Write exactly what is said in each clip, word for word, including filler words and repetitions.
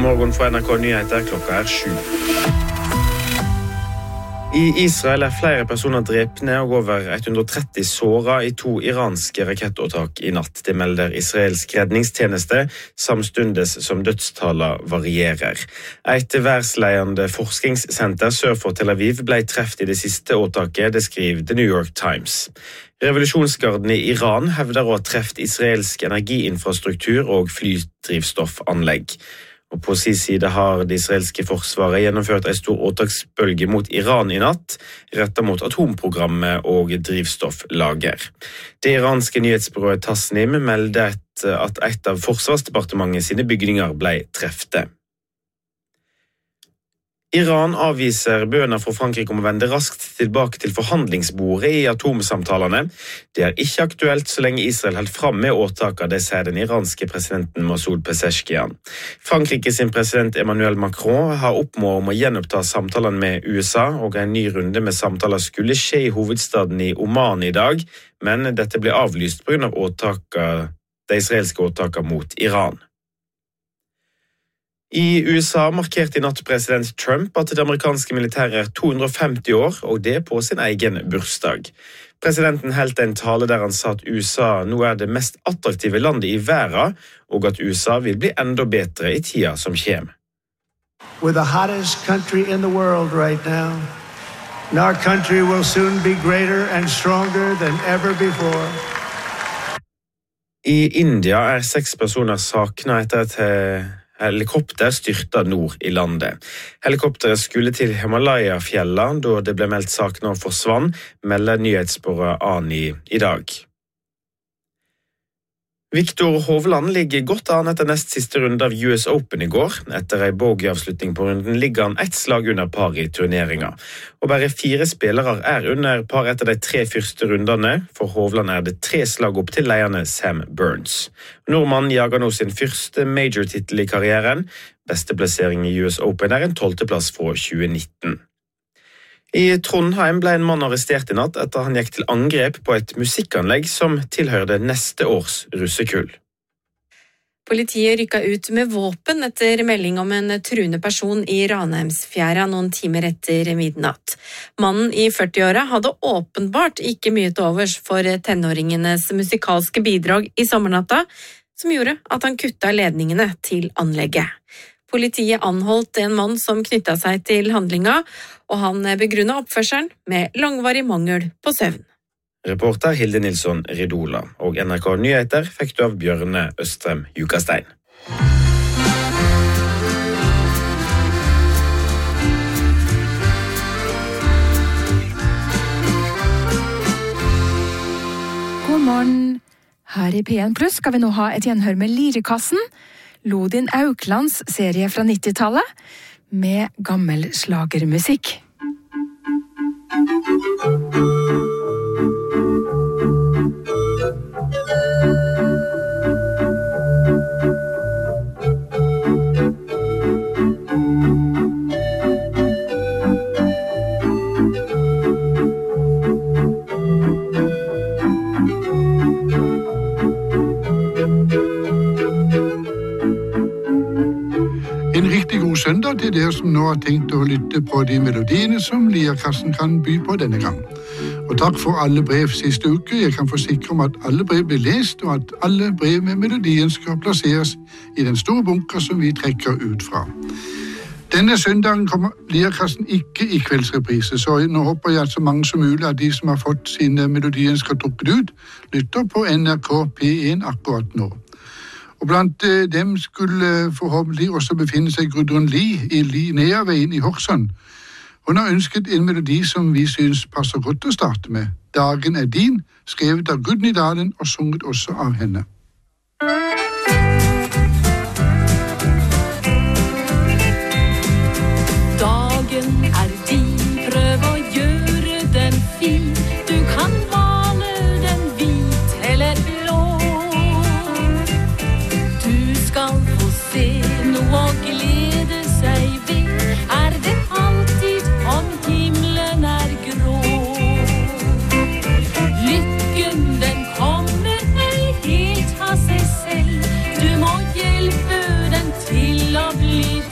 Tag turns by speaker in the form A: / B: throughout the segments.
A: morgen fra N R K Nyheter, klokka er sju. I Israel er flere personer drepne og over hundre og tretti såret i to iranske rakettåtak i natt. Det melder israelsk redningstjeneste, samstundes som dødstallene varierer. Et verdensledende forskningssenter sør for Tel Aviv ble treft i det siste åtaket, det skriver The New York Times. Revolusjonsgarden i Iran hevder å ha treft israelsk energiinfrastruktur og flydrivstoffanlegg. Og på sin side har det israelske forsvaret gjennomført en stor åtaksbølge mot Iran i natt, rettet mot atomprogrammet og drivstofflager. Det iranske nyhetsbyrået Tasnim melder at et av forsvarsdepartementet sine bygninger ble trefte. Iran avviser bønner fra Frankrike om å vende raskt tilbake til forhandlingsbordet i atomsamtalene. Det er ikke aktuelt så lenge Israel holder fram med åtaket, det sier den iranske presidenten Masoud Pezeshkian. Frankrike sin president Emmanuel Macron har oppmålet om å gjenoppta samtalene med U S A, og en ny runde med samtaler skulle skje i hovedstaden i Oman i dag, men dette ble avlyst på grunn av åtaket, det israelske åtaket mot Iran. I U S A markerte i natt president Trump at det amerikanske militæret er to hundre og femti år, og det på sin egen bursdag. Presidenten holdt en tale der han sa at U S A nå er det mest attraktive landet i verden, og at U S A vil bli enda bedre i tida som kommer.
B: We're the hottest country in the world right now, and our country will soon be greater and stronger than ever before.
A: I India er seks personer savnet etter et helikopter styrtet nord i landet. Helikopteret skulle til Himalaya-fjellene da det ble meldt savnet og forsvann, melder nyhetsbyrået Ani i dag. Viktor Hovland ligger godt an etter nest siste runde av U S Open i går. Etter en bogey-avslutning på runden ligger han ett slag under par i turneringa. Og bare fire spillere er under par etter de tre første rundene. For Hovland er det tre slag opp til leierne Sam Burns. Nordmannen jager nå sin første major-titel i karrieren. Beste plassering i U S Open er en tolvteplass fra tjue nitten. I Trondheim ble en mann arrestert i natt etter han gikk til angrep på et musikkanlegg som tilhørte neste års russekull.
C: Politiet rykket ut med våpen etter melding om en truende person i Ranheimsfjæra noen timer etter midnatt. Mannen i førtiåra hadde åpenbart ikke mye til overs for tenåringenes musikalske bidrag i sommernatta, som gjorde at han kutta ledningene til anlegget. Politiet anholdt en mann som knyttet seg til handlinga, og han begrunnet oppførselen med langvarig mangel på søvn.
A: Reporter Hilde Nilsson Ridola, og N R K Nyheter fikk du av Bjørne Østrem Jukastein.
D: God morgen. Her i P en Pluss skal vi nå ha et gjenhør med Lirekassen, Lodin Auklands serie fra nittitallet, med gammel slagermusikk.
E: En riktig god søndag til dere som nå har tenkt å lytte på de melodiene som Lirekassen kan by på denne gang. Og takk for alle brev siste uke. Jeg kan forsikre om at alle brev blir lest, og at alle brev med melodien skal plasseres i den store bunker som vi trekker ut fra. Denne søndagen kommer Lirekassen ikke i kveldsreprise, så nå håper jeg at så mange som mulig av de som har fått sine melodier skal trukket ut, lytter på N R K P en akkurat nå. Og blant dem skulle forhåpentlig også befinne seg Gudrun Lie i Linnéaveien i Horsund. Hun har ønsket en melodi som vi synes passer godt å starte med. Dagen er din, skrevet av Gudny Dalen og sunget også av henne.
F: Dagen er din, prøv å gjøre den fin. Du kan male den hvit eller blå. Skal få se noe å glede seg ved, er det alltid om himmelen er grå. Lykken den kommer ei helt av seg selv, du må hjelpe den til å bli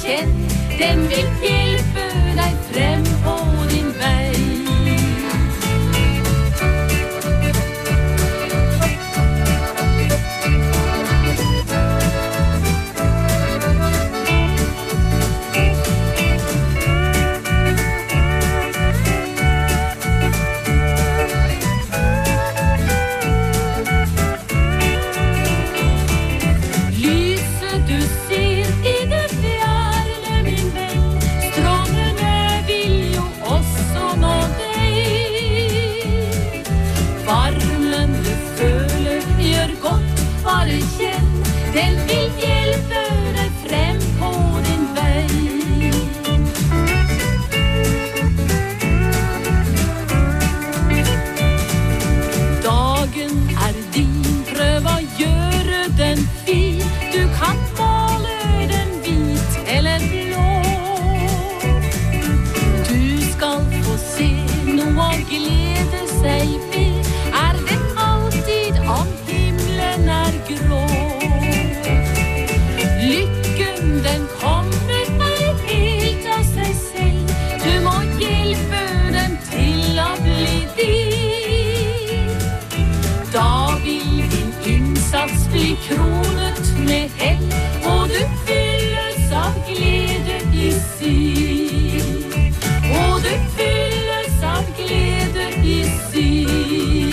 F: kjenn, den vil hjelpe deg frem på din vei. Bare kjenn, den vil hjelpe deg frem på din vei. Dagen er din, prøv å gjøre den fin. Du kan male den hvit eller blå. Du skal få se noe å glede seg ved. Er det alltid om himmelen er grå? Lykken den kommer meg helt av seg selv. Du må hjelpe den til å bli din. Da vil din innsats bli kronet med hell, og du fylles av glede i syn. Og du fylles av glede i syn.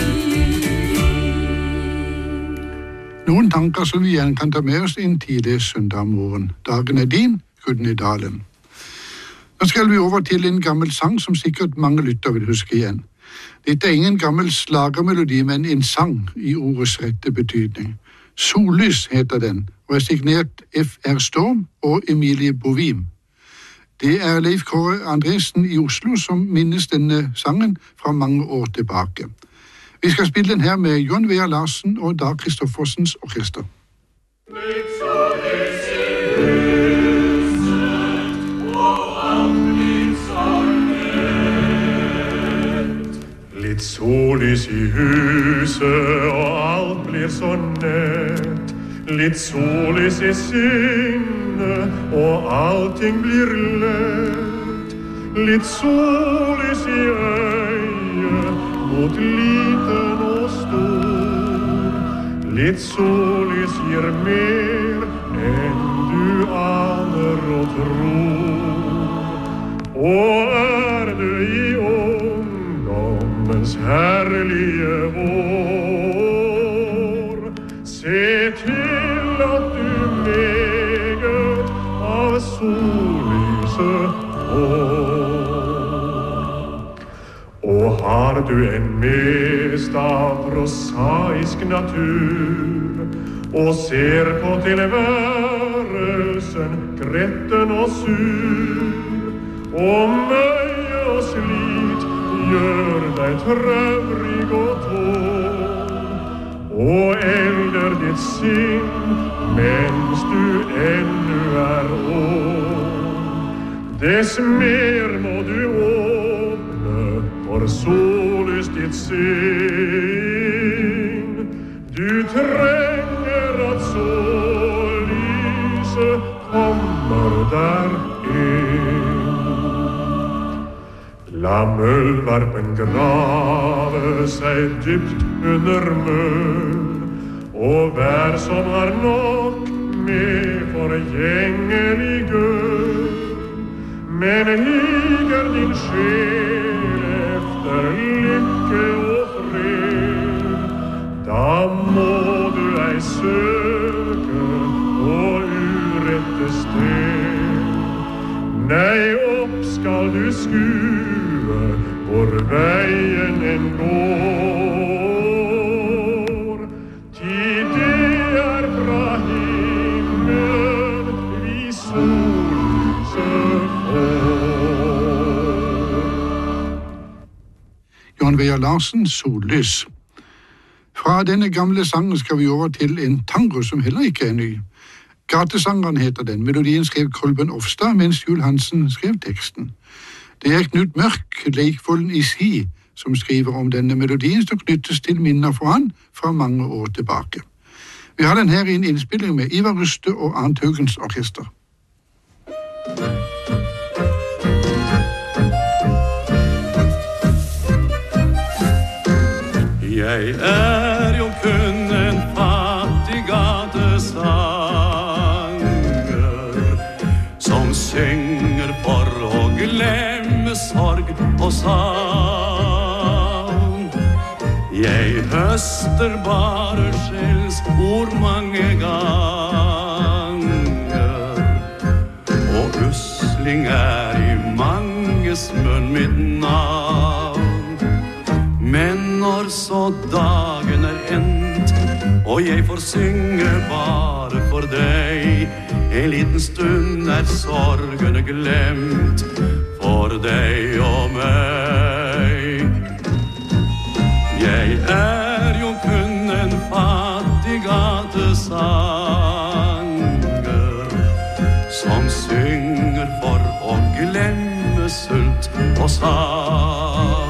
E: Noen tanker som vi igjen kan ta med oss inn tidlig søndag morgen. Dagen er din, Guden i dalen. Nå skal vi over til en gammel sang som sikkert mange lytter vil huske igjen. Dette er ingen gammel slagermelodi, men en sang i ordets rette betydning. Sollys heter den, og er signert F R Storm og Emilie Bovim. Det er Leif Kåre Andresen i Oslo som minnes denne sangen fra mange år tilbake. Vi skal spille den her med Jon Vea Larsen og Dag Kristoffersens orkester.
G: Litt sollys i huset, og alt blir så nett. Litt sollys i huset, og alt blir så nett. Litt sollys i sinnet, og allting blir lett. Litt sollys i øyet, mot liten og stor. Litt sollys gir mer enn du aner og tror. Og er du i ungdommens herlige vår, se til at du meget av sollyset får. Og har du en mest av prosaisk natur, og ser på tilværelsen gretten og sur, og møye og slit gjør deg traurig og tår, og elder ditt sinn mens du ennu er ung, dess mer må du åpne for sollys ditt sinn. Du trenger at sollyset kommer der inn. La møllvarpen grave seg dypt under møll, og vær som har nok med forgjengelig gull. Men higer din sjel efter lykke og fred, da må du ei søke på urette sted. Nei, opp skal du skue hvor veien en går. Tid det er fra himmelen vi sollyset får.
E: Jon Vea Larsen, Sollys. Fra denne gamle sangen skal vi over til en tango som heller ikke er ny. Gatesangeren heter den. Melodien skrev Kolben Ofstad, mens Jul Hansen skrev teksten. Det er Knut Mørk, Leikvolden i Si, som skriver om denne melodien som knyttes til minner for han fra mange år tilbake. Vi har den her i en innspilling med Ivar Ruste og Arnt Haugens orkester.
H: Jeg er jo kun en fattig gatesanger som synger for å glemme sorg og savn. Jeg høster bare skjellsord mange ganger, og usling er i manges munn mitt navn. Men når så dagen er endt, og jeg får synge bare for deg, en liten stund er sorgene glemt for deg og meg. Jeg er jo kun en fattig gatesanger som synger for å glemme sult og savn.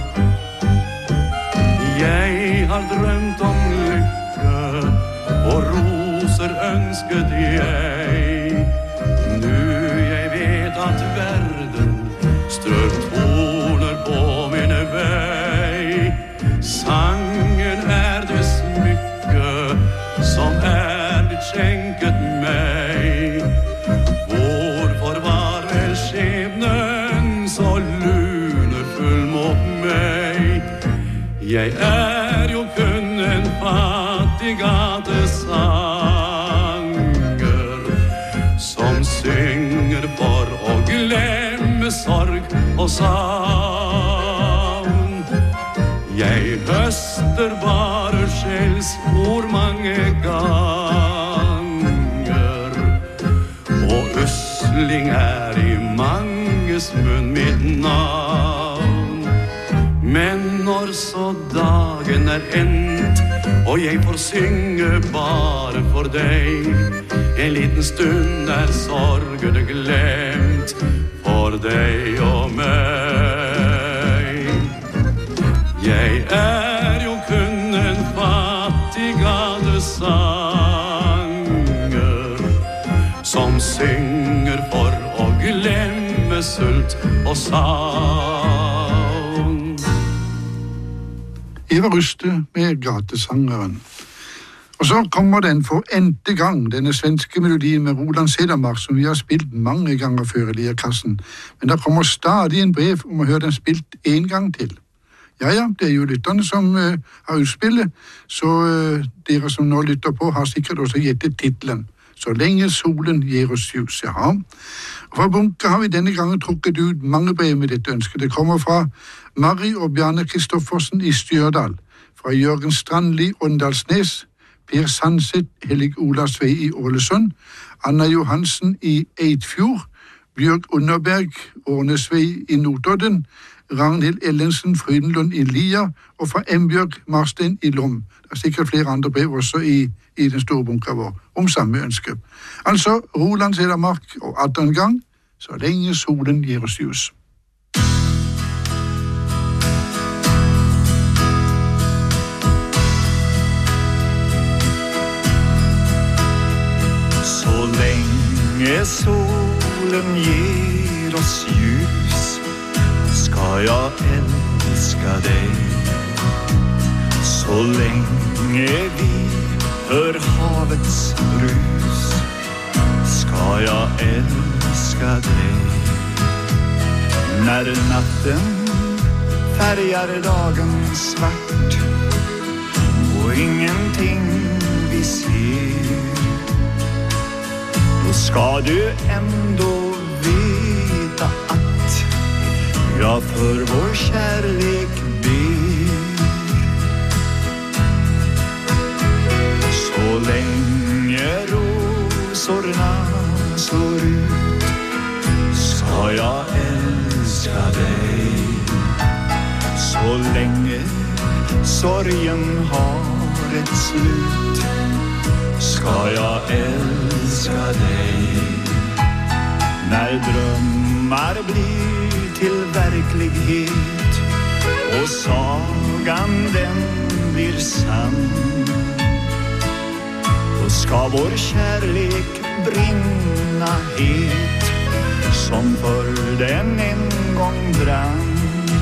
H: Jeg har drømt om lykke, og roser ønsket jeg. Nu jeg vet at verden strør torner på mine vei. Sangen er det smykke som er blitt skjenket meg. Hvorfor var vel skjebnen så lunefull mot meg? Jeg er jo kun en fattig gatesanger som synger for å glemme sorg og savn. Jeg høster bare skjellsord mange ganger, og usling er i manges munn mitt navn. Men når så dagen er endt, og jeg får synge bare for deg, en liten stund er sorgene glemt for deg og meg. Jeg er jo kun en fattig gatesanger som synger for å glemme sult og savn.
E: Ivar Ryste med Gatesangeren. Og så kommer den for ente gang, denne svenske melodien med Roland Cedermark, som vi har spilt mange ganger før i Lierkassen. Men der kommer stadig en brev om å høre den spilt en gang til. Ja, ja, det er jo lytterne som uh, har utspillet, så uh, dere som nå lytter på har sikkert også gjettet titlen. Så lenge solen gir oss ljus, ja. Og fra bunker har vi denne gangen trukket ut mange brev med dette ønsket. Det kommer fra Mari og Bjarne Kristoffersen i Stjørdal, fra Jørgen Strandli Åndalsnes, Per Sandseth Hellig Olavsvei i Ålesund, Anna Johansen i Eidfjord, Bjørg Underberg Årnesvei i Notodden, Ragnhild Ellensen Frydenlund i Lia, og fra Embjørg Marstein i Lom. Det er sikkert flere andre brev også i, i den store bunker vår, om samme ønske. Altså, Roland Cedermark og atten gang, så lenge solen gir oss ljus.
I: Så lenge solen gir oss ljus, skal jeg elska deg. Så lenge vi hør havets brus, skal jeg elska deg. Når natten färgar dagen svart og ingenting vi ser, då ska du ändå veta att jag för vår kärlek ber. Så länge rosorna slår ut, ska jag älska dig. Så länge sorgen har ett slut, ska jag älska dig. När drömmar blir till verklighet och sagan den blir sann, då ska vår kärlek brinna het som för den en gång brann.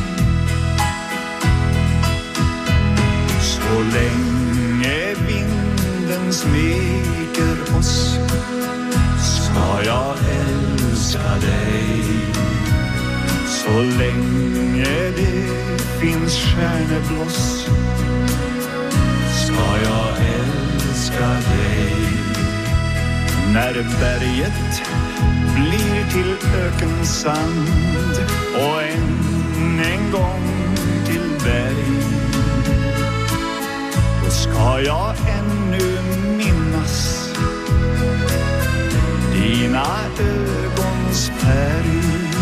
I: Så länge vinden smeker oss ska jag älska dig. Så länge det finns stjärnebloss ska jag älska dig. När berget blir till ökensand och än en gång till berg, då ska jag ännu minnas dina ögons färg.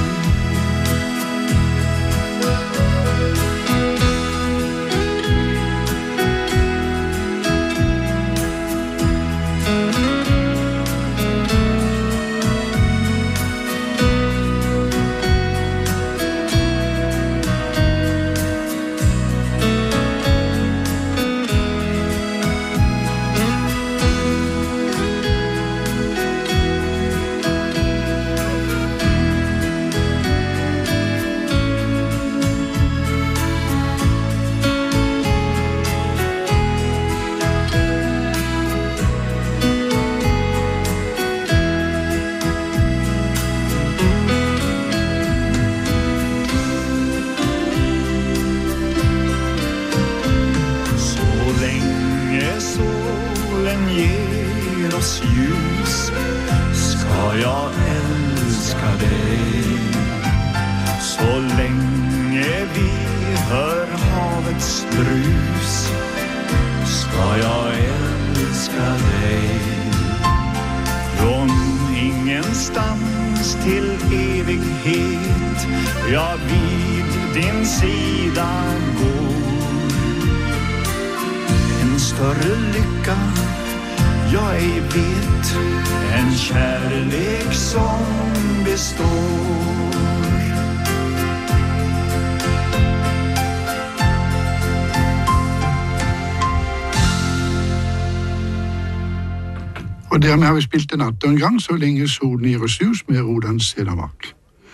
E: Og dermed har vi spilt en atten gang så lenge solen gir oss hus med Roland Cedermark.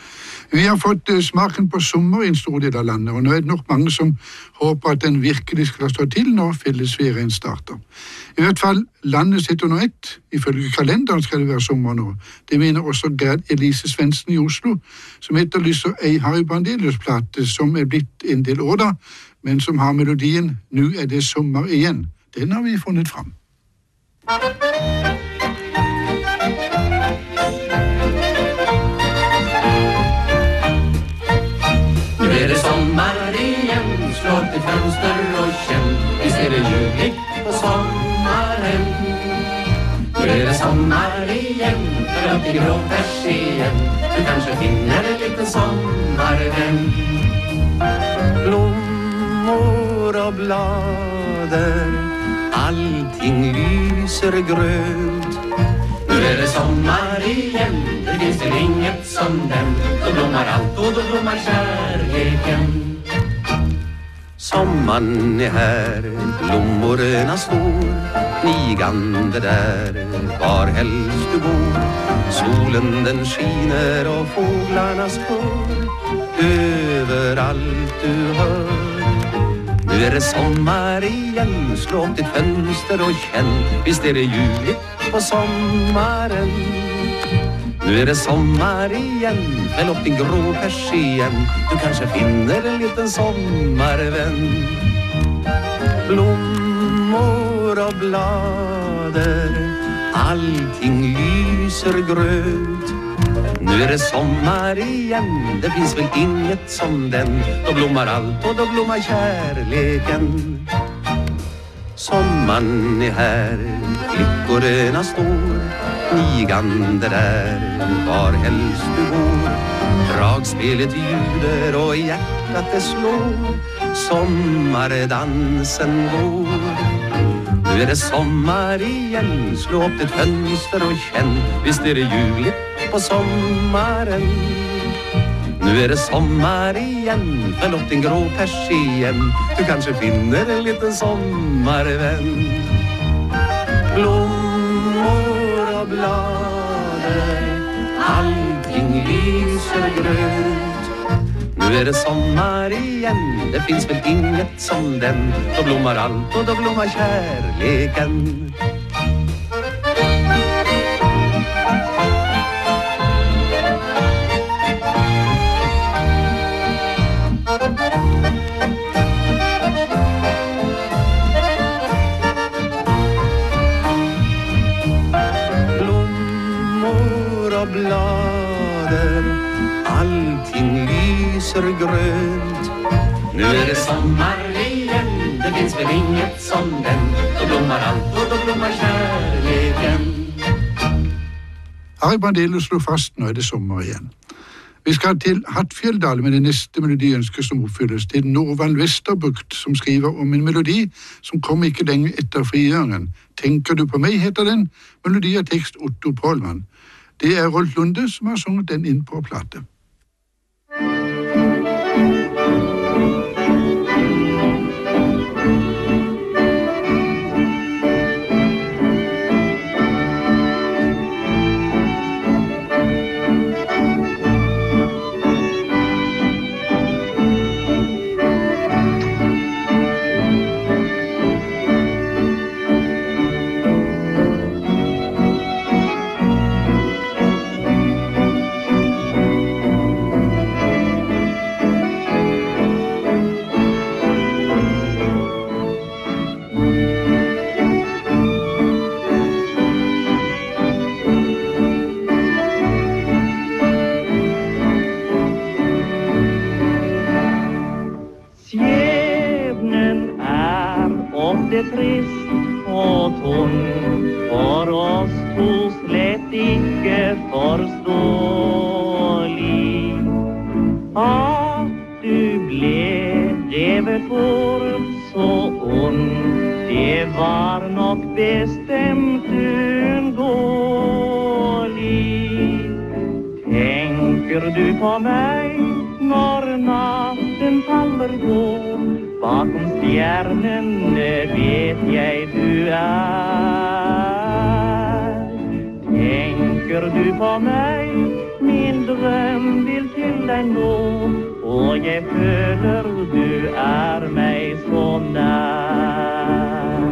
E: Vi har fått smaken på sommer i en stor del av landet, og nå er det nok mange som håper at den virkelig skal stå til når fellesferien starter. I hvert fall, landet sitter under ett. Ifølge kalenderen skal det være sommer nå. Det mener også Gerd Elise Svendsen i Oslo, som etterlyser ei Harry Brandelius-plate som er blitt en del år da, men som har melodien «Nu er det sommer igjen». Den har vi funnet fram.
J: Nu är det sommar igen, slå upp ditt fönster och känn, visst är det ljuvligt på sommaren. Nu är det sommar igen, för upp i grå persien, du kanske finner en liten sommarvän.
K: Blommor och blader, allting lyser grönt.
J: Nu är det sommar igen, det finns det inget som den. Då blommar allt och då blommar kärleken.
K: Sommaren är här, blommorna står nigande där, var helst du bor. Solen den skiner och fåglarnas kör överallt du hör. Nu är det sommar igen, slå upp ditt fönster och känn, visst är det ljuvligt på sommaren. Nu är det sommar igen, fäll upp din grå persien, du kanske finner en liten sommarvän. Blommor och blader, allting lyser grönt. Nu är det sommar igen, det finns väl inget som den. Då blommar allt och då blommar kärleken. Sommaren är här, flickorna står nigande där, var helst du bor. Dragspelet ljuder och hjärtat det slår, sommardansen går. Nu är det sommar igen, slå upp ditt fönster och känn, visst är det ljuvligt på sommaren. Nu är det sommar igen, fäll upp din grå persien, du kanske finner en liten sommarvän. Blommor och blader, allting allting lyser grønt. Nu är det sommar igen, det finns väl inget som den. Då blommar allt och då blommar kärleken. Blommor och blader, allting lyser grönt. Nu är det sommar igen, det finns väl inget som den. Då blommar allt och då blommar kärleken.
E: Harry Brandelius slår fast, nå er det sommer igjen. Vi skal til Hattfjelldal med det neste melodiønsket som oppfylles. Det er Norvald Vesterbukt som skriver om en melodi som kom ikke lenge etter frigjøringen. Tenker du på meg, heter den. Melodi og tekst Otto Pålmann. Det er Rolf Lunde som har sunget den inn på plate.
L: Trist og tung for oss to slett ikke forståelig. At du ble revet bort så ond, det var nok bestemt uundgåelig. Tenker du på meg når natten faller på? Bakom stjernene vet jeg du er. Tenker du på meg, min drøm vil til deg nå, og jeg føler du er meg så nær.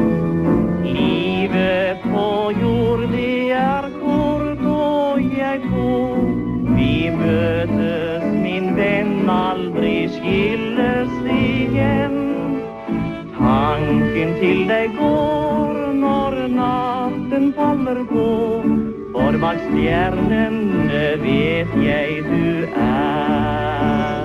L: Livet på jord, det er kort, og jeg tror vi møtes, min venn, aldri skilles igjen. Tanken til deg går når natten faller på, for bak stjernene vet jeg du er.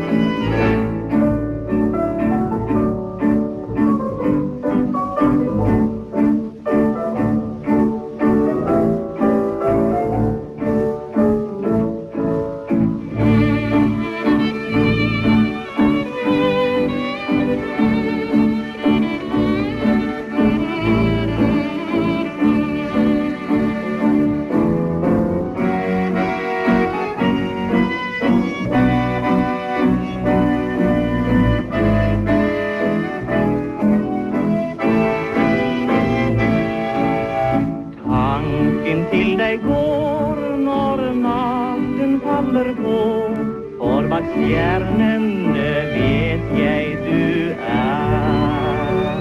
L: Stjernene vet jeg du er.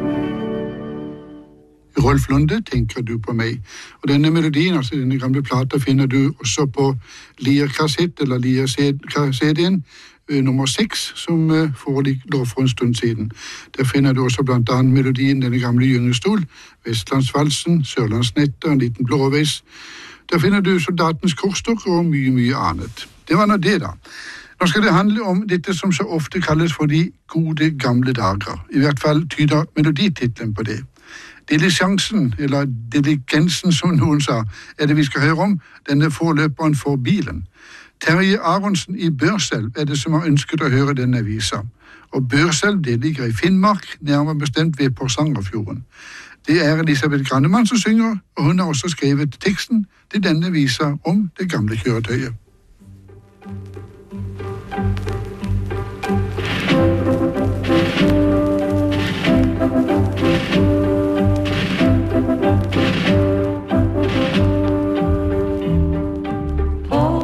E: Rolf Lunde, tenker du på meg. Og denne melodien, altså denne gamle plata, finner du også på Lier-kassett, eller Lier-C D-en, nummer seks, som foreligger for en stund siden. Der finner du også blant annet melodien Denne gamle gyngestol, Vestlandsvalsen, Sørlandsnetter, En liten blåveis. Der finner du Soldatens korstokk og mye, mye annet. Det var nå det da. Nå skal det handle om dette som så ofte kalles for de gode gamle dager. I hvert fall tyder melodititlen på det. Diligensen, eller diligensen som noen sa, er det vi skal høre om, denne forløperen for bilen. Terje Aronsen i Børselv er det som har ønsket å høre denne visa. Og Børselv, det ligger i Finnmark, nærmere bestemt ved Porsangerfjorden. Det er Elisabeth Grannemann som synger, og hun har også skrevet teksten til denne visa om det gamle kjøretøyet.
F: På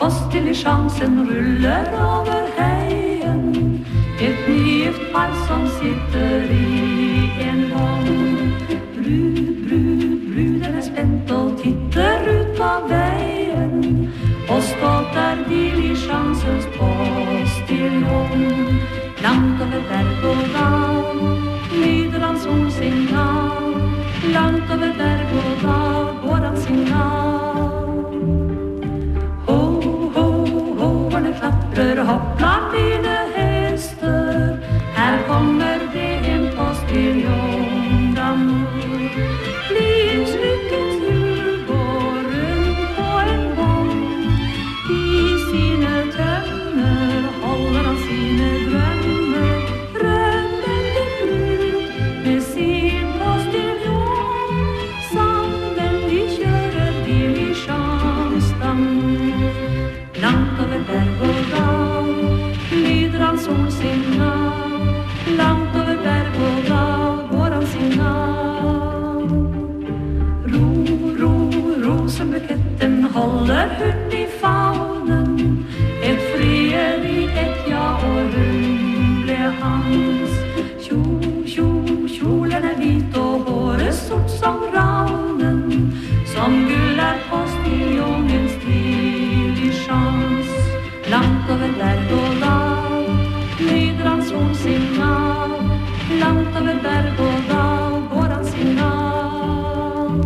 F: postdiligensen ruller over heien. Et nygift par som sitter i en vogn. Brud, brud, bruden er spent og titter ut av veien. Og stolt er diligensens postiljon. Langt over berg og dal lyder hans hornsignal. Langt over berg og dal går hans signal. Ho, ho, ho, hornet klapper, hoppla mine hester. Her kommer det en postiljon d'amour. Livslykkens hjul går rundt på en vogn. I sine tømmer holder han sine drømmer. Drømmer til brud med sin postiljon. Sammen de kjører diligence d'amour. Langt over berg og dal lyder hans hornsignal. Langt over berg og dal går hans signal. Ro, ro, ro som buketten holder hun i favnen. Et frieri, et ja og hun ble hans. Kjo, kjo, kjolen er hvit og håret sort som ravnen. Som gull er postiljongens diligence. Langt over berg og dal lyder hans hornsignal. Langt over berg og dal går hans signal.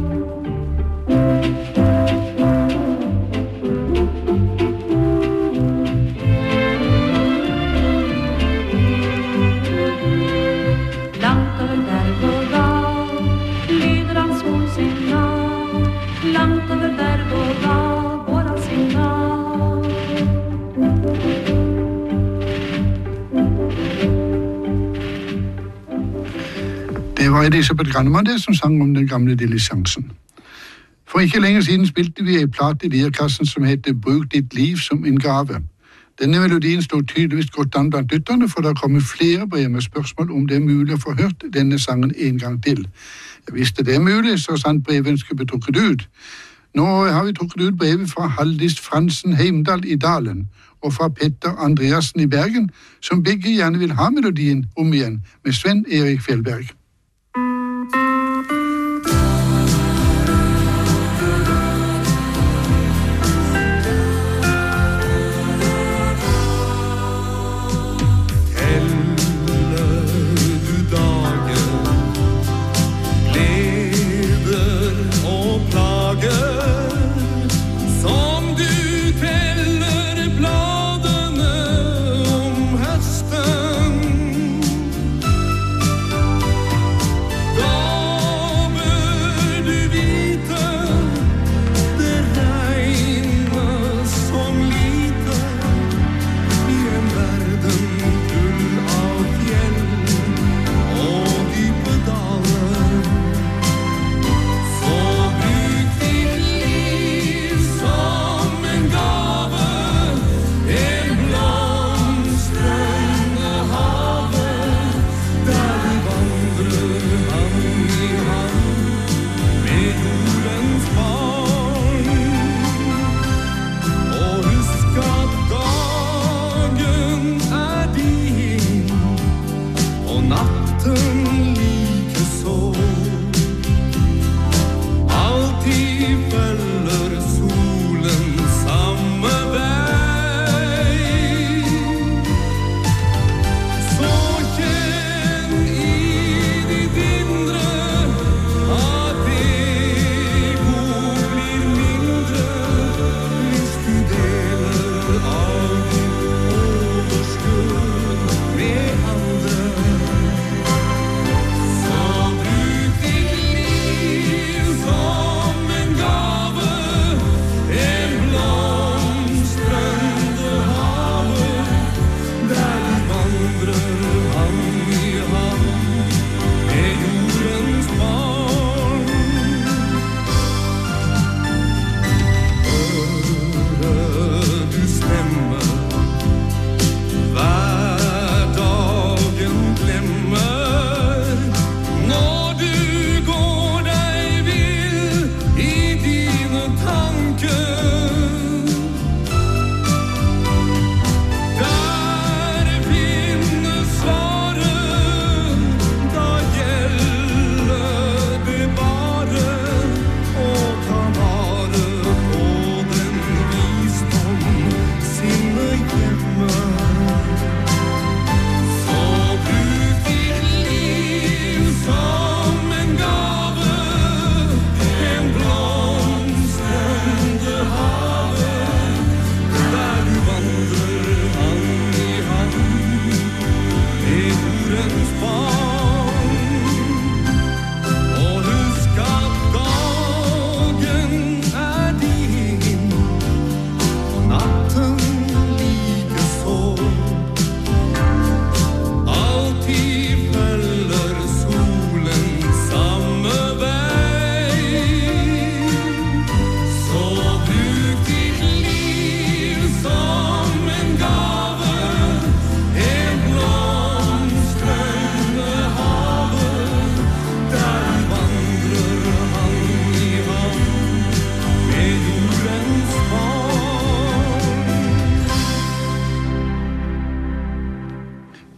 F: Langt over berg og dal lyder hans hornsignal. Langt over berg og dal går hans signal.
E: Det var Elisabeth Grannemann det som sang om den gamle diligensen. For ikke lenge siden spilte vi en plate i lirekassen som heter «Bruk ditt liv som en gave». Denne melodien står tydeligvis godt an blant lytterne, for det kommer flere brev med spørsmål om det er mulig å få hørt denne sangen en gang til. Jeg visste det er mulig, så sant brevønsket ble trukket ut. Nå har vi trukket ut brevet fra Haldis Fransen Heimdal i Dalen, og fra Petter Andreasen i Bergen, som begge gjerne vil ha melodien om igjen med Sven Erik Fjellberg.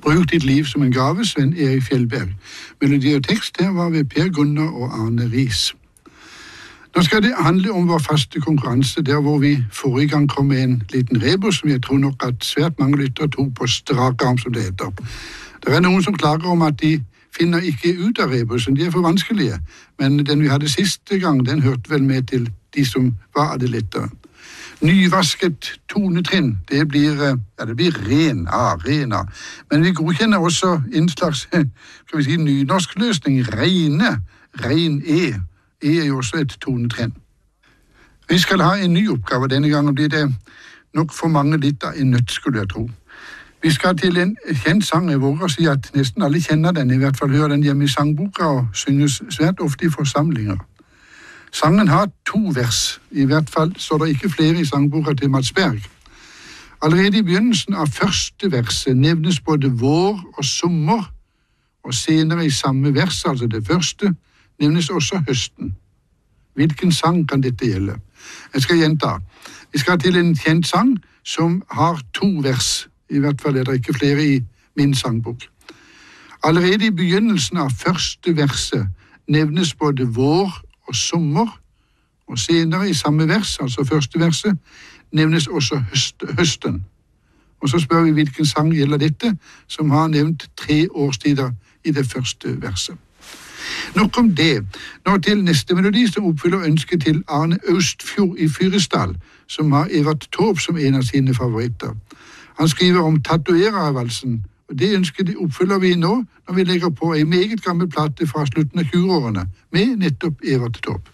E: Bruk ditt liv som en gave, Sven Erik Fjellberg. Melodi og tekst her var ved Per Gunnar og Arne Ries. Nå skal det handle om vår faste konkurranse, der hvor vi forrige gang kom med en liten rebus, som jeg tror nok at svært mange lytter tog på strak arm, som det heter. Det er noen som klager om at de finner ikke ut av rebusen, de er for vanskelige, men den vi hadde siste gang, den hørte vel med til de som var av det lettere. Nyvasket tonetrinn, det blir, ja, det blir ren, ja, rena. Men vi godkjenner også en slags, skal vi si, nynorsk løsning, rene, ren E. E er jo også et tonetrinn. Vi skal ha en ny oppgave. Denne gangen blir det nok for mange litt av en nødt, skulle jeg tro. Vi skal til en kjent sang. Jeg våger å si at nesten alle kjenner den, i hvert fall hører den hjemme i sangboka og synges svært ofte i forsamlinger. Sangen har to vers, i hvert fall står det ikke flere i sangboka til Mats Berg. Allerede i begynnelsen av første verset nevnes både vår og sommer, og senere i samme vers, altså det første, nevnes også høsten. Hvilken sang kan dette gjelde? Jeg skal gjenta. Vi skal til en kjent sang som har to vers, i hvert fall er det ikke flere i min sangbok. Allerede i begynnelsen av første verset nevnes både vår og sommer, og senere i samme vers, altså første verset, nevnes også høst, høsten. Og så spør vi hvilken sang gjelder dette, som har nevnt tre årstider i det første verset. Nok om det. Nå til neste melodi som oppfyller ønsket til Arne Austfjord i Fyresdal, som har Evert Taube som en av sine favoritter. Han skriver om tatuerervalsen, og det ønsket oppfyller vi nå når vi legger på en meget gammel plate fra slutten av tjueårene med nettopp Evert Taube.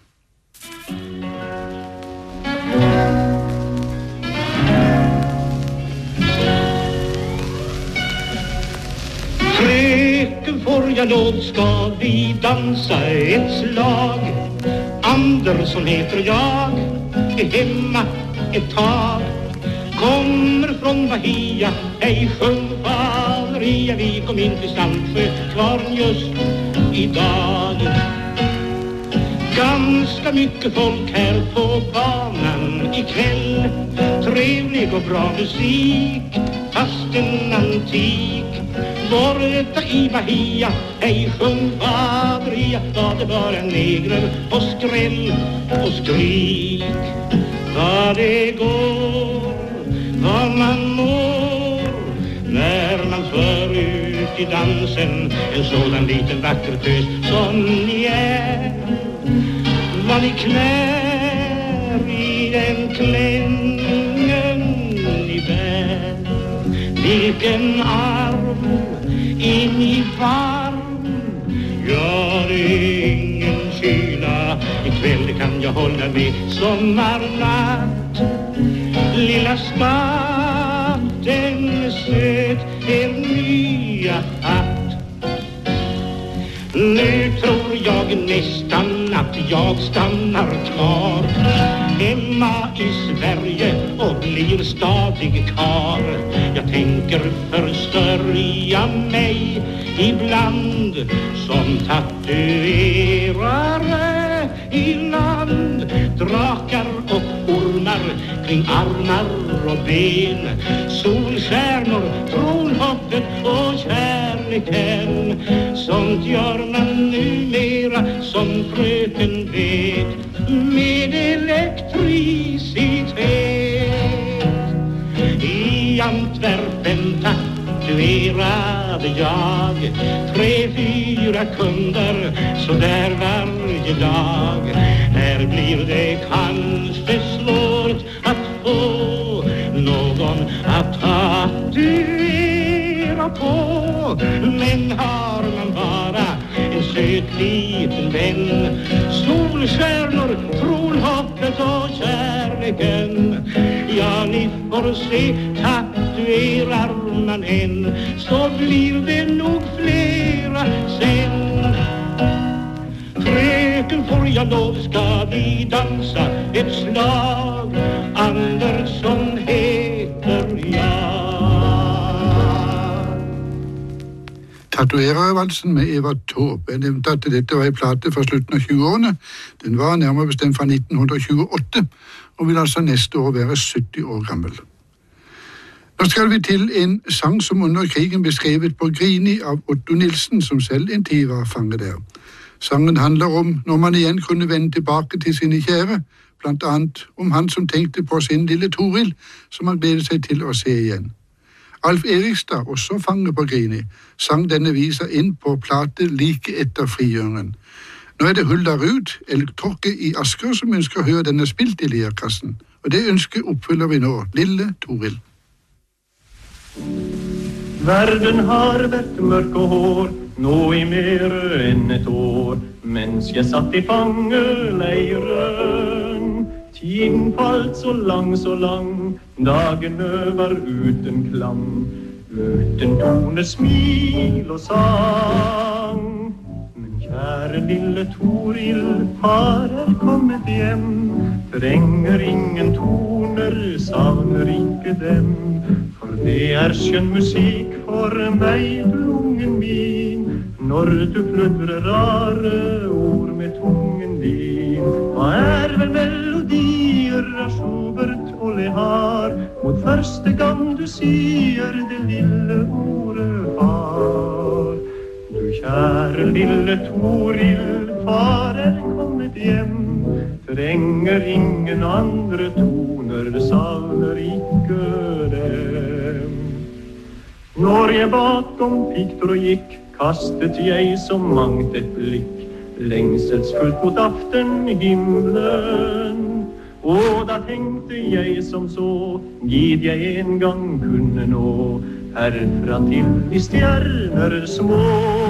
L: Fröken, får jag lov, ska vi dansa ett slag? Andersson heter jag, är hemma ett tag. Kommer från Bahia, ej sjung Maria. Vi kom in till Sandsjö, kvarn just idag. Ganska mycket folk här på banan ikväll. Trevlig och bra musik, fast en antik. Borta i Bahia, ej sjung Maria. Var det bara negrer och skräll och skrik. Vad det går, vad man mår när man för ut i dansen en sådan liten vacker tös som ni är. Vad ni klär i den klängen ni bär. Vilken arm in i varm. Ja, det är ingen kyla. Ikväll kan jag hålla med sommarnatt. Lilla skatten söt er nya hatt. Nu tror jag nästan att jag stannar kvar hemma i Sverige och blir stadig kar. Jag tänker försörja mig ibland som tatuerare i land. Drakar och ormar kring armar och ben. Solstjärnor, tronhoppet och kärleken. Sånt gör man numera som fröken vet. Med elektricitet. I Antwerpen tatuerade jag tre, fyra kunder så där varje dag. Här blir det kanske svårt att få någon att tatuera på. Men har man bara en söt liten vän, solstjärnor, tronhoppet och kärleken. Ja, ni får se, tatuerar man en så blir det nog flera sen. Fröken, får jag lov, ska vi dansa ett slag? Andersson heter jag.
E: Tatuerervalsen med Evert Taube. Jeg nevnte at dette var en plate fra slutten av tjueårene. Den var nærmere bestemt fra nitten tjueåtte, og vil altså neste år være sytti år gammel. Nå skal vi til en sang som under krigen ble skrevet på Grini av Otto Nilsen, som selv en tid var fanget der. Sangen handler om når man igjen kunne vende tilbake til sine kjære, blant annet om han som tenkte på sin lille Toril, som han gledet seg til å se igjen. Alf Erikstad, også fanget på Grini, sang denne visa inn på plate like etter frigjøringen. Nå er det Hulda Rud, Elgtorke i Asker, som ønsker å høre denne spilt i Lierkassen. Og det ønsket oppfyller vi nå, lille Toril.
G: Verden har vært mørk og hår, nå i mer enn et år, mens jeg satt i fangeleiren. Tiden falt så lang, så lang, dagene var uten klang, uten tone, smil og sang. Men kjære lille Toril, far er kommet hjem, trenger ingen toner, savner ikke dem. For det er skjønn musikk for meg, du ungen min, når du pludrer rare ord med tungen din. Hva er vel melodier av Schubert og Lehar, mot første gang du sier det lille ordet far. Du kjære lille Toril, far er kommet hjem, trenger ingen andre toner, savner ikke dem. Når jeg bakom piktor gikk, kastet jeg så mangt et blikk, lengselsfullt mot aftenhimmelen. Og da tenkte jeg som så, gid jeg en gang kunne nå, herfra til de stjerner små.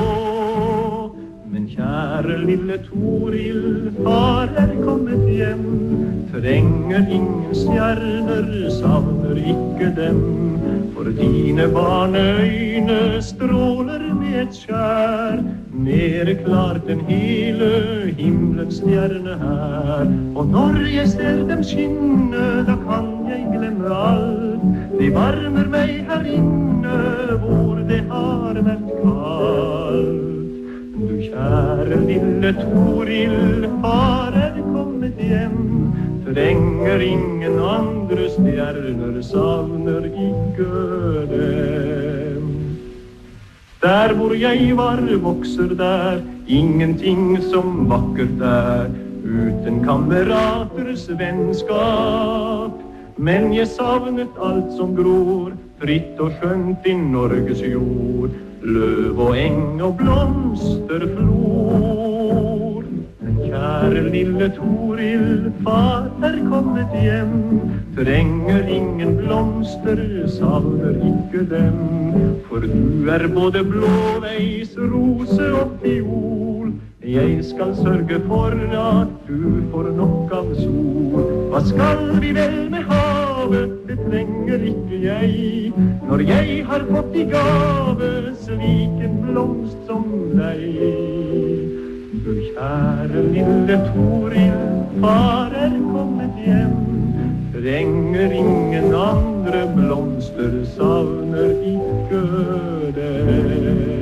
G: Men kjære lille Toril, far er kommet hjem, trenger ingen stjerner, savner ikke dem. For dine barneøyne stråler med et skjær, mer klart enn hele himmelens stjerne her. Og når jeg ser dem skinne, da kan jeg glemme alt. De varmer meg her inne, hvor det har vært kaldt. Du kjære lille Toril, far er kommet hjem, trenger ingen andre stjerner, savner ikke dem. Der hvor jeg var vokser der, ingenting som vakkert der, uten kameraters vennskap. Men jeg savnet alt som gror, fritt og skjønt i Norges jord, løv og eng og blomsterflor. Men kjære lille Toril, far er kommet hjem, trenger ingen blomster, savner ikke dem. For du er både blåveis, rose og fiol, jeg skal sørge for at du får nok av sol. Hva skal vi vel med havet, det trenger ikke jeg, når jeg har fått i gave slik en blomst som deg. Du kjære lille Toril, far er kommet hjem, trenger ingen andre blomster, savner ikke dem.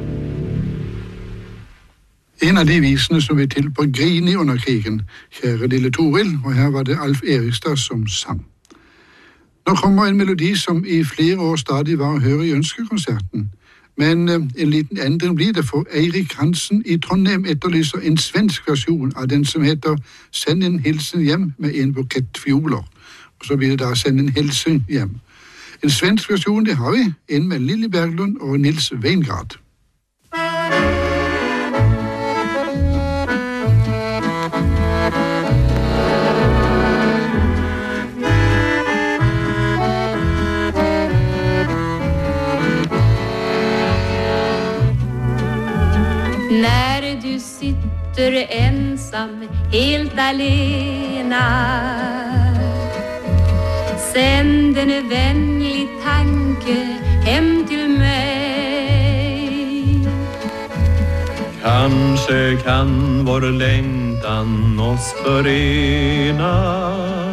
E: En av de visene som vi til på Grini under krigen, kjære lille Toril, og her var det Alf Erikstad som sang. Nå kommer en melodi som i flere år stadig var å høre i ønskekonserten, men en liten endring blir det, for Eirik Hansen i Trondheim etterlyser en svensk versjon av den som heter Send en hilsen hjem med en bukett fioler, og så blir det da Send en hilsen hjem. En svensk versjon, det har vi, en med Lilly Berglund og Nils Weingart.
F: När du sitter ensam, helt alena, sänd en vänlig tanke hem till mig.
H: Kanske kan vår längtan oss förena,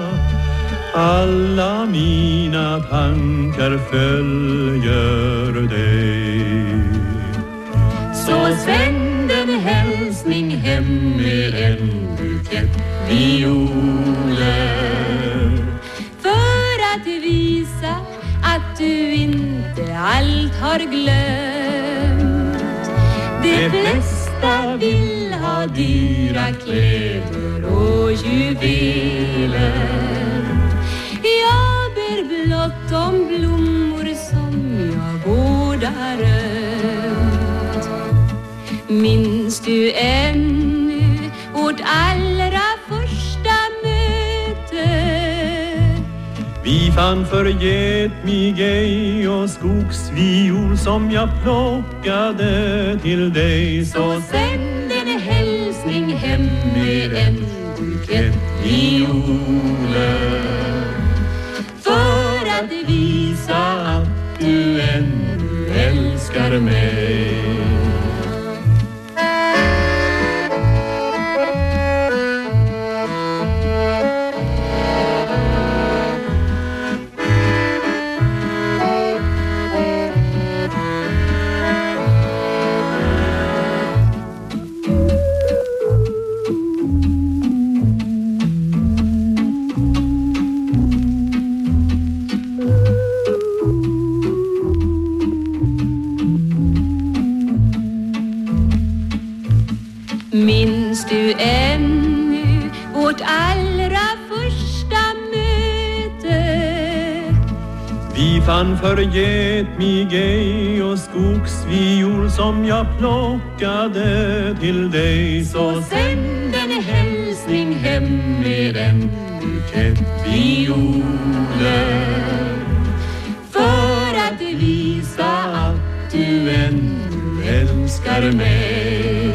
H: alla mina tankar följer dig.
F: Så sänd en hälsning hem med en bukett violer, för att visa att du allt har glömt. De flesta vill ha dyra kläder och juveler. Jag ber blott om blommor som jag vårdar ömt. Minns du ännu vårt allra första möte?
H: Vi fann förget mig ej och skogsviol som jag plockade till dig.
F: Så sänd en hälsning hem med en bukett violer, för att visa att du ännu älskar mig. Minns du ännu vårt allra första möte?
H: Vi fann förget mig ej och skogsviol som jag plockade till dig.
F: Så sänd en hälsning hem med en bukett violer, för att visa att du ännu älskar mig.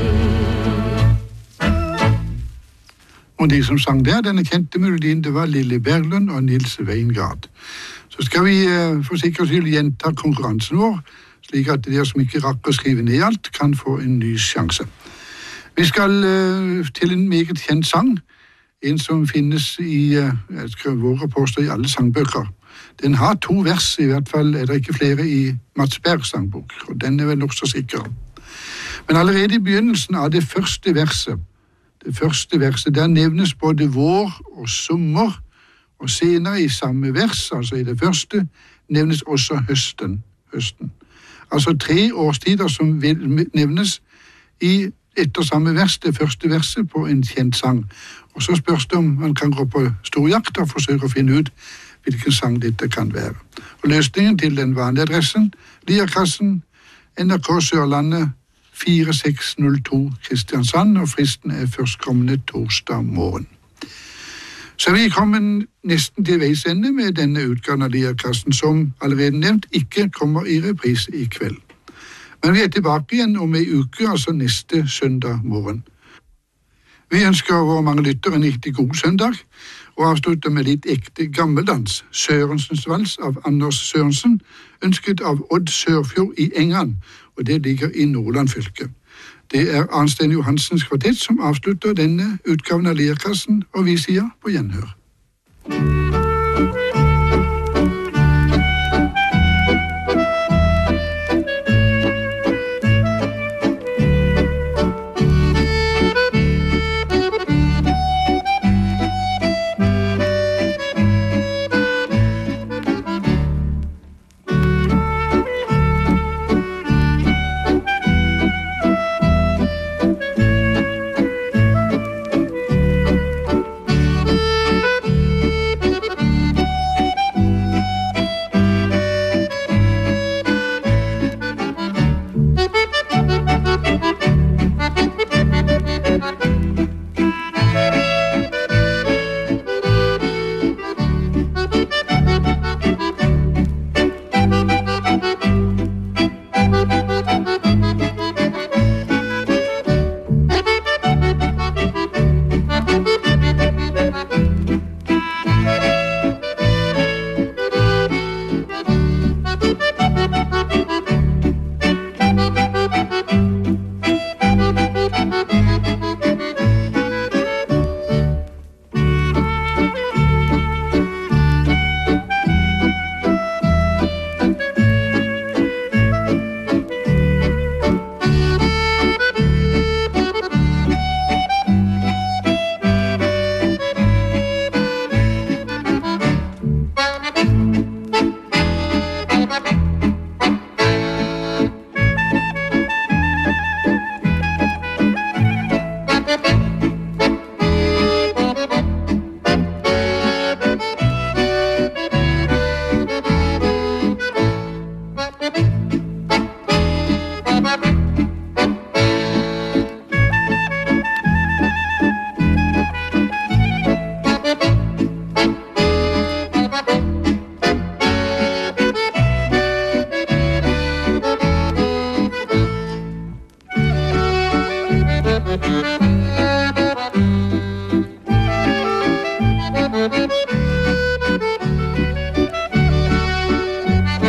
E: Og de som sang der, denne kjente melodien, det var Lille Berglund og Nils Weingard. Så skal vi for sikkerhets skyld gjenta konkurransen vår, slik at dere som ikke rakk å skrive ned alt, kan få en ny sjanse. Vi skal uh, til en meget kjent sang, en som finnes i, uh, jeg skal våge påstå, i alle sangbøker. Den har to vers, i hvert fall er det ikke flere i Mats Bergs sangbok, og den er vel nok så sikker. Men allerede i begynnelsen av det første verset, det første verset, der nevnes både vår og sommer, og senere i samme vers, altså i det første, nevnes også høsten. høsten. Altså tre årstider som nevnes i etter samme vers, det første verset på en kjent sang. Og så spørs det om man kan gå på storjakt og forsøke å finne ut hvilken sang dette kan være. Og løsningen til den vanlige adressen, Lierkassen, N R K Sørlandet, fire seks null to Kristiansand, og fristen er førstkommende torsdag morgen. Så vi kommer nesten til veis ende med denne utgaven av Lierkassen, som allerede nevnt ikke kommer i reprise i kveld. Men vi er tilbake igjen om en uke, altså neste søndag morgen. Vi ønsker våre mange lyttere en riktig god søndag, og avslutter med litt ekte gammeldans, Sørensens vals av Anders Sørensen, ønsket av Odd Sørfjord i Engan, og det ligger i Nordland fylke. Det er Arnstein Johansens kvartett som avslutter denne utgaven av Lierkassen, og vi sier på gjenhør.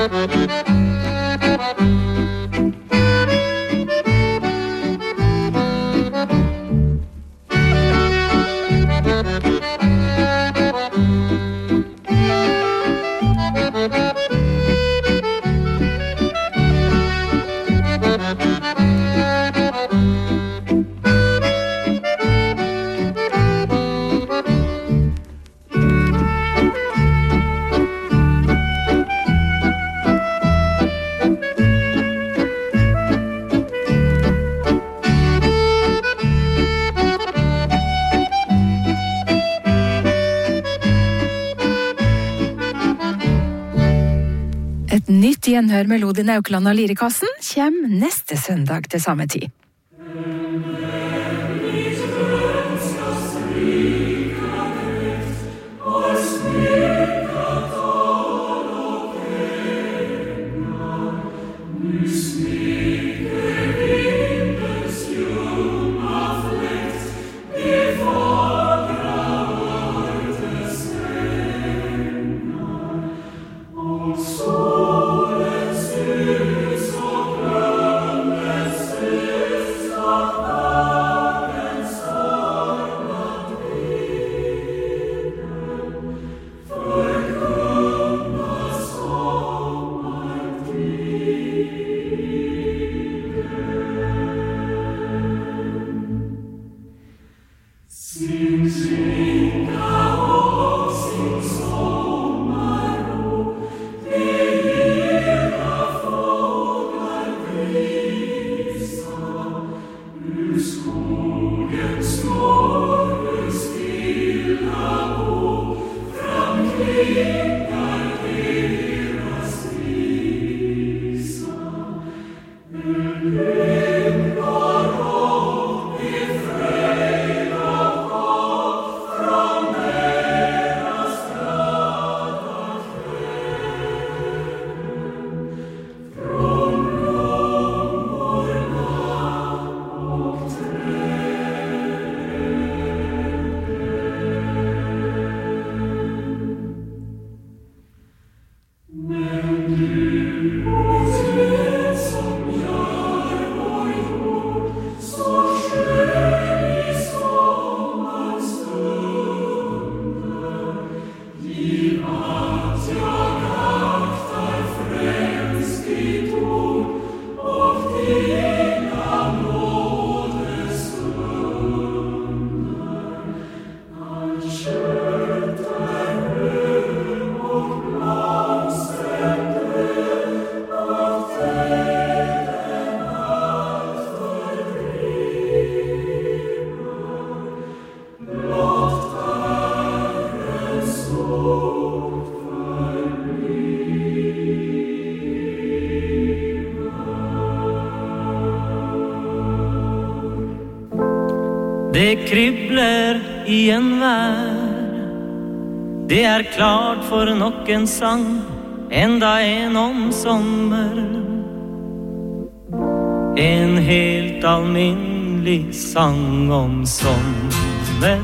D: Nytt gjenhør med Lodin Aukland og Lirekassen kommer neste søndag til samme tid.
M: Det kribler i en vær. Det er klart for nok en sang, enda en om sommer. En helt alminnelig sang om sommer.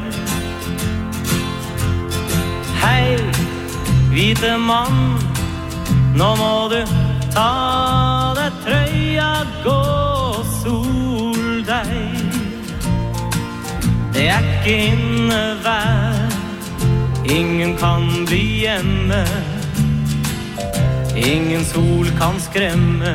M: Hei, hvite mann, nå må du ta deg trøya, gå og sol deg. Det er ikke innevær, ingen kan bli hjemme, ingen sol kan skremme.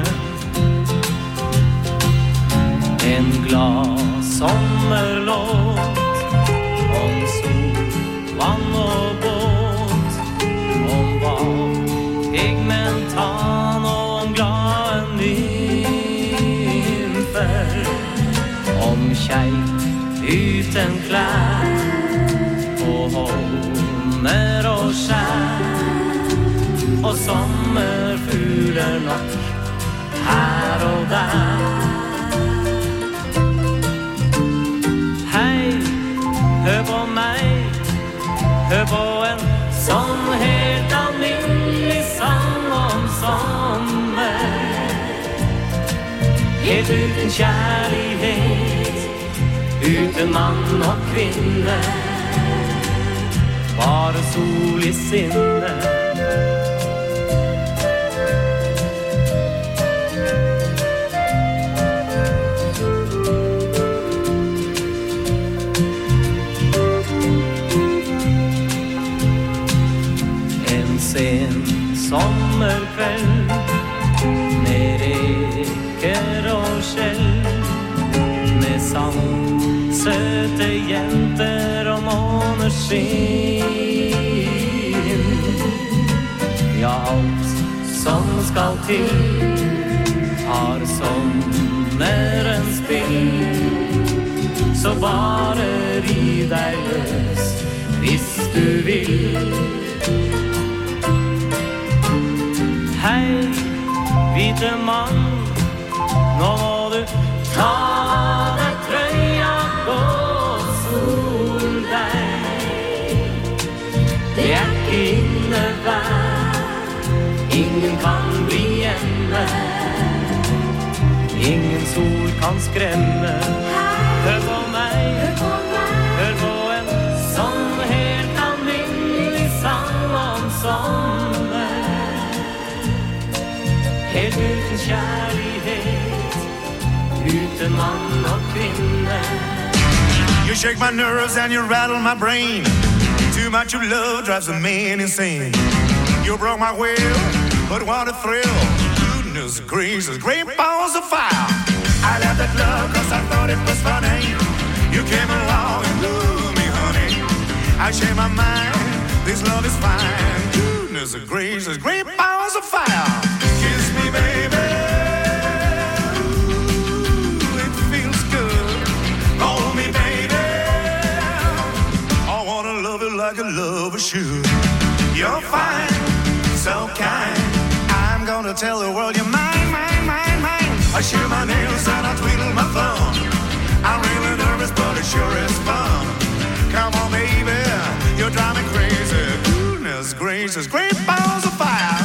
M: En glad sommerlåt om sol, vann og båt, om vann, pigmentan og om glade nymfer, om kjei uten klær, og holmer og skjær, og sommerfugler nok her og der. Hei, hør på meg, hør på en sånn helt alminnelig sang om sommer. Helt uten kjærlighet, uten mann og kvinne, bare sol i sinne. sommerkveld med reker og skjell, med sang, søte jenter og måneskinn. Ja, alt som skal til har sommeren spill, så bare riv deg løs hvis du vil. Hei, hvite mann, nå må du ta deg trøya på sol deg. Det er ikke innevær, ingen kan bli hjemme, ingen sol kan skremme. Hør på meg, hør på en sånn helt alminnelig sang om sommer, helt uten kjærlighet, uten mann og kvinne.
N: You shake my nerves and you rattle my brain. Too much of love drives a man insane. You broke my will, but what a thrill. Goodness gracious, great balls of fire. I left that love cause I thought it was funny. You came along and blew me, honey. I changed my mind, this love is fine. Goodness gracious, great balls of fire. Kiss me, baby. Ooh, it feels good. Hold me, baby. I wanna love you like a lover should. You're fine, so kind. I'm gonna tell the world you're mine, mine, mine, mine. I shear my nails and I twiddle my thumb. I'm really nervous, but it sure is fun. Come on, baby, you drive me crazy. Goodness gracious, great balls of fire.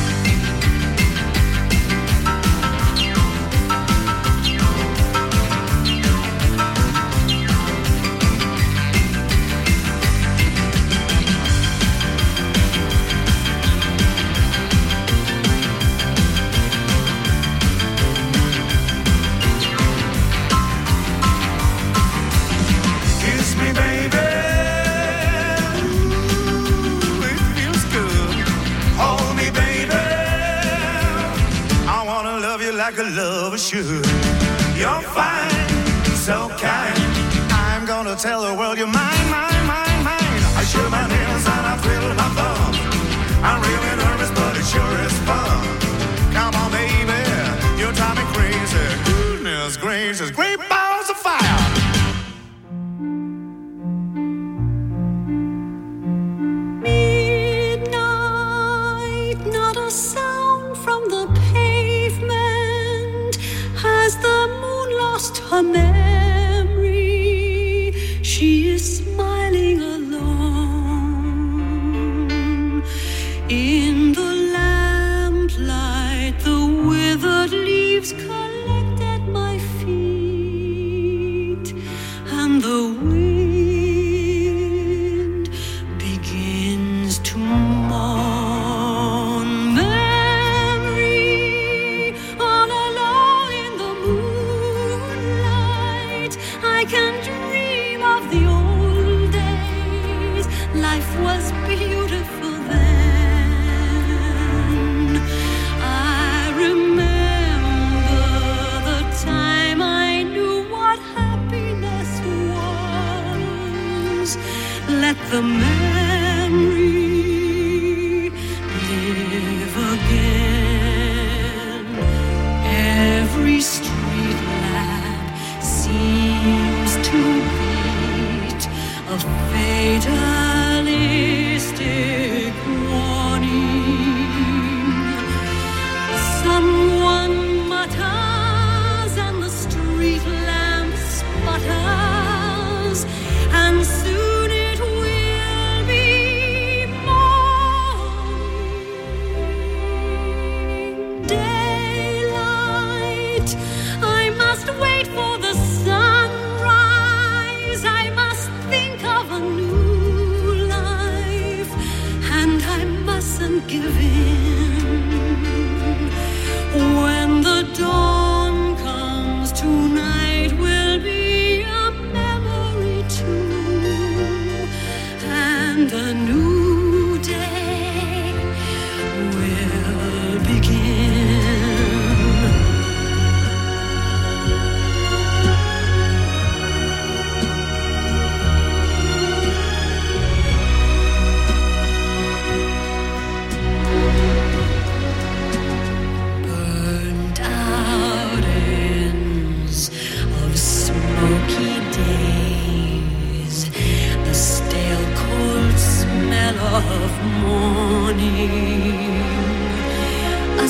N: Like a lover should. You're fine, so kind. I'm gonna tell the world you're mine, mine, mine, mine. I shear my nails and I twiddle my thumb. I'm really nervous, but it sure is fun. Come on, baby, you drive me crazy. Goodness gracious, great balls of fire.
F: Midnight, not a sound from the Has the moon lost her memory? She is smiling alone. In the lamplight, the withered leaves collect at my feet, and the wind begins to mourn. Memory, all alone in the moonlight, I can dream of the old days. Life was beautiful then. I remember the time I knew what happiness was. Let the memory live again. Every street lamp seems to beat a fatalistic warning. Someone mutters and the street lamp sputters, and soon it will be morning. Daylight, I must wait for the sunrise. I must think of a new life, and I mustn't give in. When the dawn comes, tonight will be a memory too, and a new day will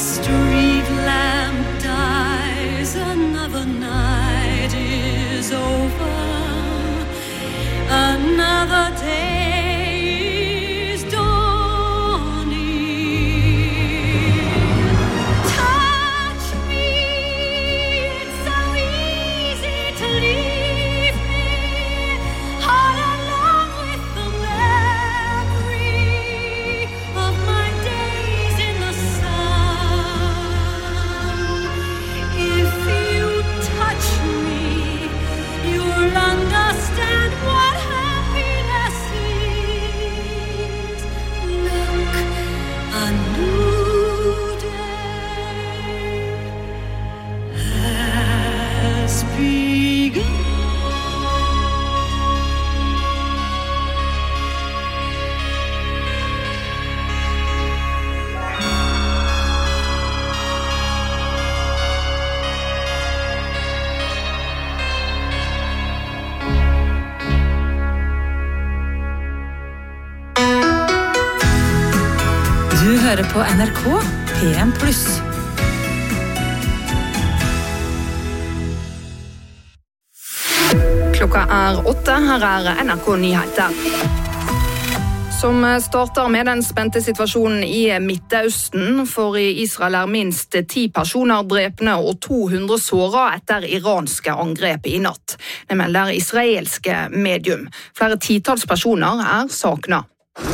F: street lamp dies, another night is over, another day is dawning. Touch me, it's so easy to leave me, all along with the memory of my days in the sun. If you touch me, you'll understand what happiness is. Look, a new day has begun.
O: Du hører på N R K P en pluss.
P: Klokka er åtte, her er N R K Nyheter. Som starter med den spente situasjonen i Midtøsten, for i Israel er minst ti personer drepne og to hundre såret etter iranske angrep i natt. Det melder israelske medium. Flere titalls personer er savnet.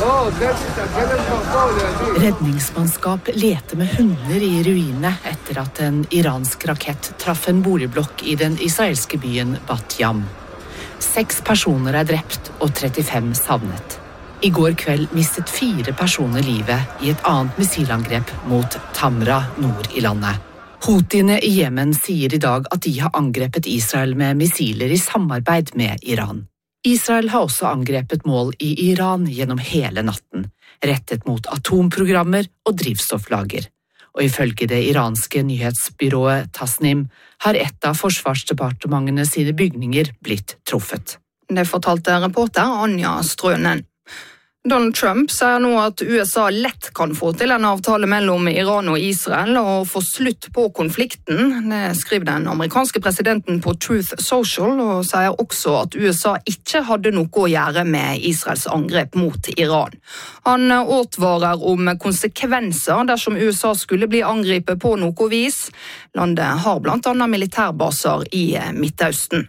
Q: Redningsmannskap leter med hunder i ruinene etter at en iransk rakett traff en boligblokk i den israelske byen Bat Yam. Seks personer er drept og trettifem savnet. I går kveld mistet fire personer livet i et annet missilangrep mot Tamra nord i landet. Houthiene i Jemen sier i dag at de har angrepet Israel med missiler i samarbeid med Iran. Israel har også angrepet mål i Iran gjennom hele natten, rettet mot atomprogrammer og drivstofflager. Og ifølge det iranske nyhetsbyrået Tasnim har et av forsvarsdepartementene sine bygninger blitt truffet.
P: Det fortalte reporter Anja Strønen. Donald Trump sier nå at U S A lett kan få til en avtale mellom Iran og Israel og få slutt på konflikten. Det skriver den amerikanske presidenten på Truth Social, og sier også at U S A ikke hadde noe å gjøre med Israels angrep mot Iran. Han advarer om konsekvenser dersom U S A skulle bli angrepet på noe vis. Landet har blant annet militærbaser i Midtøsten.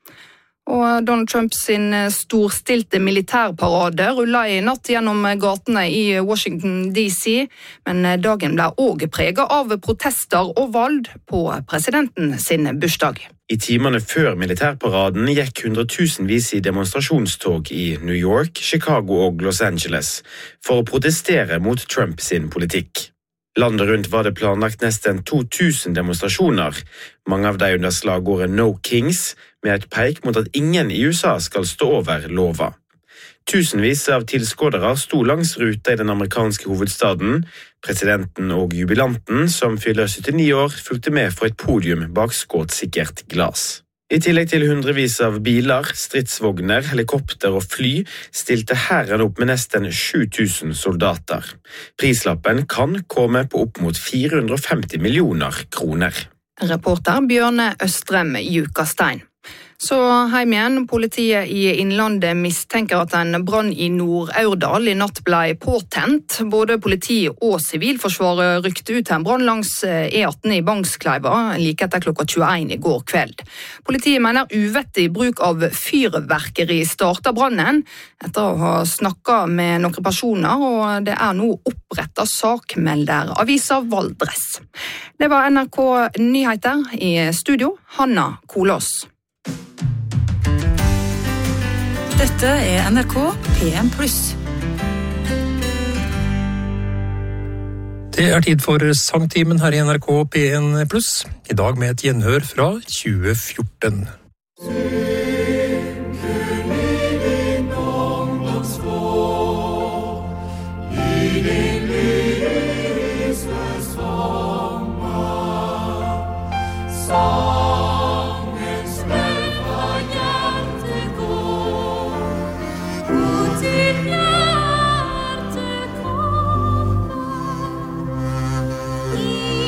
P: Og Donald Trumps sin storstilte militærparade rullet i natt gjennom gatene i Washington D C, men dagen ble også preget av protester og valg på presidenten sin bursdag.
A: I timene før militærparaden gikk hundretusenvis i demonstrasjonstog i New York, Chicago og Los Angeles for å protestere mot Trump sin politikk. Landet rundt var det planlagt nesten to tusen demonstrasjoner, mange av de under slagordet No Kings, med et peik mot at ingen i U S A skal stå over lova. Tusenvis av tilskådere sto langs ruta i den amerikanske hovedstaden. Presidenten og jubilanten, som fyller syttini år, fulgte med fra et podium bak skåtsikkert glass. I tillegg til hundrevis av biler, stridsvogner, helikopter og fly stilte hæren opp med nesten sju tusen soldater. Prislappen kan komme på opp mot fire hundre og femti millioner kroner.
P: Reporter Bjørne Østrem Jukastein. Så heim igjen, politiet i Innlandet mistenker at en brann i Nord-Aurdal i natt ble påtent. Både politi og sivilforsvaret rykte ut til en brann langs E atten i Bangskleiva like etter klokka tjueen i går kveld. Politiet mener uvettig bruk av fyrverkeri startet brannen etter å ha snakket med noen personer, og det er nå opprettet sak, melder avisa Valdres. Det var N R K Nyheter i studio, Hanna Kolås.
O: Dette er N R K P en pluss.
R: Det er tid for sangtimen her i N R K P en pluss. I dag med et gjenhør fra tjue fjorten.
F: I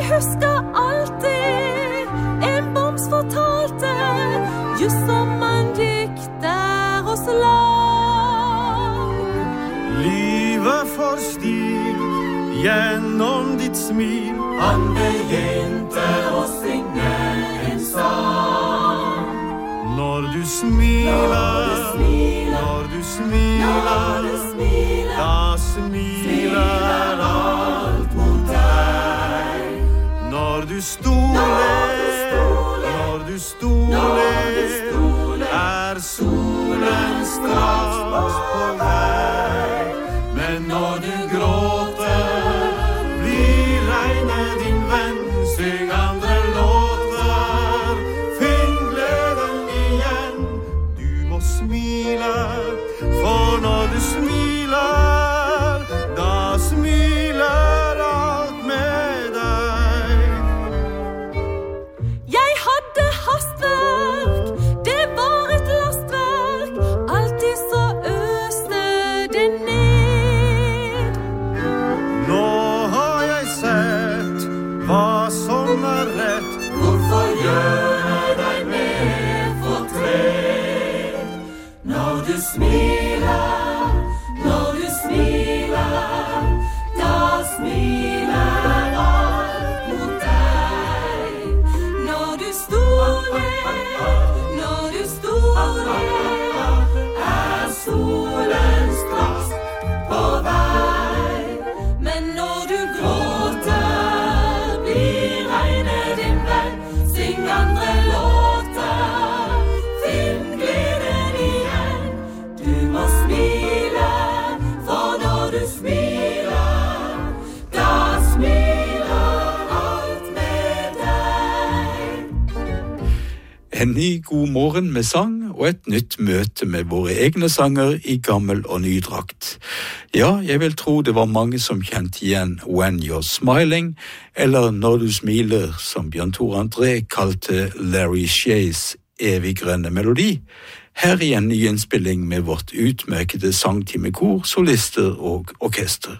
F: husker alltid en boms fortalte, just som man gikk der og slag.
H: Livet får stil gjennom ditt smil.
J: Andejente og synge en sang.
H: Når du smiler, når du smiler, da smiler alt mot deg. Når du stoler, når du stoler, er solen straks på vei. Men når du gråter, blir regnet din venn. Syng andre låter, finn gleden igjen. Du må smile, for når du smiler, da smiler alt med deg.
F: Jeg hadde hastverk, det var et lastverk, alltid så øste det ned.
H: Nå har jeg sett hva som er rett.
J: Hvorfor gjøre deg mer fortred? Når du smiler, når du smiler, da smiler alt mot deg.
F: Når du stoler, når du stoler,
J: Er solen straks på vei.
F: men når du gråter, blir regnet din venn. Syng andre låter, finn gleden igjen. Du må smile, for når du smiler, da smiler alt med deg.
S: En ny god morgen med sang og et nytt møte med våre egne sanger i gammel og ny drakt. Ja, jeg vil tro det var mange som kjente igjen When You're Smiling, eller Når du smiler, som Bjørn Tore André kalte Larry Sheas evig grønne melodi, her i en ny innspilling med vårt utmerkede sangtimekor, solister og orkester.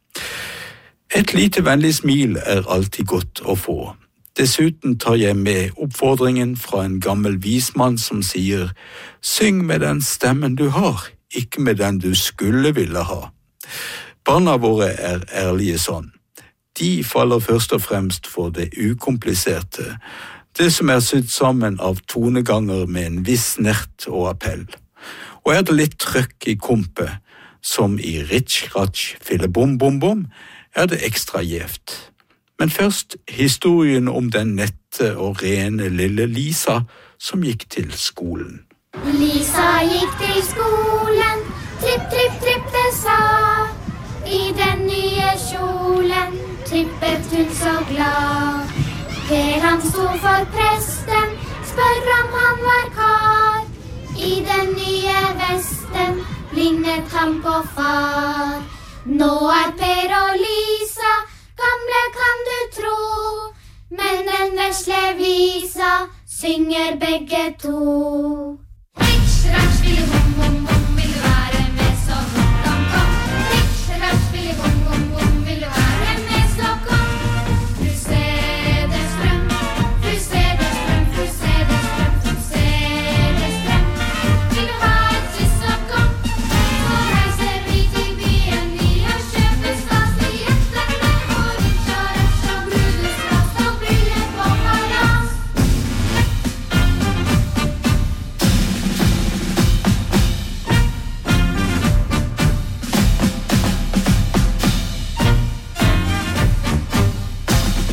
S: Et lite vennlig smil er alltid godt å få. Dessuten tar jeg med oppfordringen fra en gammel vismann som sier «Syng med den stemmen du har, ikke med den du skulle ville ha». Barna våre er ærlige sånn. De faller først og fremst for det ukompliserte, det som er sydd sammen av toneganger med en viss nert og appell. Og er det litt trøkk i kompet, som i Ritsch, Ratsch, Fille Bom Bom Bom, er det ekstra gjevt. Men først historien om den nette og rene lille Lisa som gikk til skolen.
T: Lisa gikk til skolen, tripp, tripp, tripp, det sa. I den nye kjolen trippet hun så glad. Per han sto for presten, spør om han var kar. I den nye vesten lignet han på far. Nå er Per og Lisa gamle, kan du tro, men den vesle visa synger begge to. Ritsch, ratsch, ville